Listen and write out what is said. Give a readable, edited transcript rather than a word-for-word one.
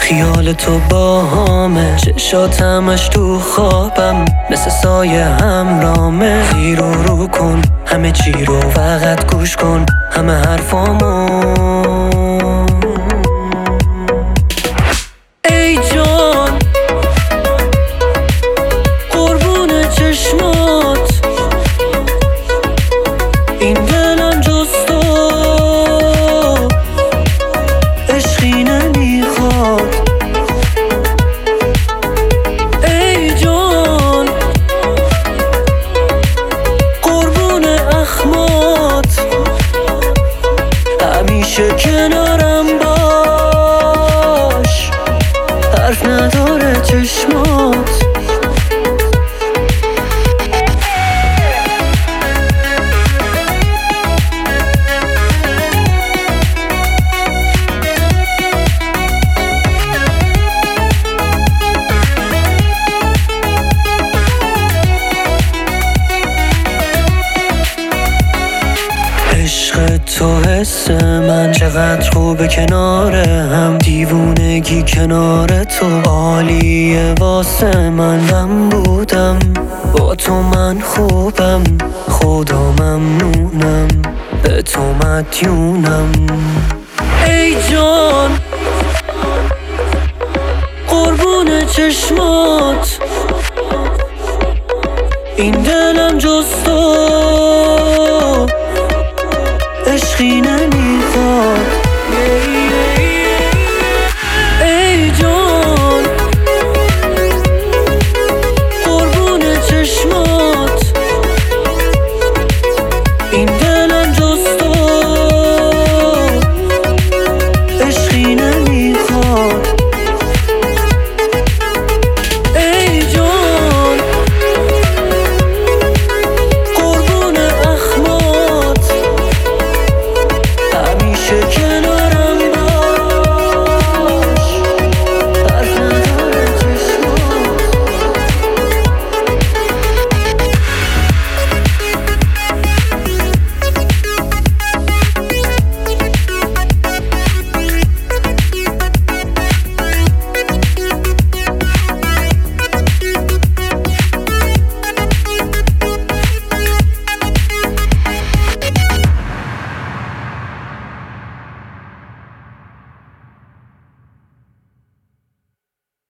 خیال تو با همه، چشات همش تو خوابم، مثل سایه همرامه. زیر و رو کن همه چی رو، فقط گوش کن همه حرفامو. ای جان قربون چشمات، این دلم جز تو عشقی نمیخواد. ای جان قربون اخمات، همیشه کنارم باش، حرف نداره چشمات. عشق تو حس من، چقدر خوبه کنار هم، دیوونگی کنار تو عالیه واسه من بودم با تو، من خوبم خدا ممنونم، به تو مدیونم. ای جان قربون چشمات، این دلم جز تو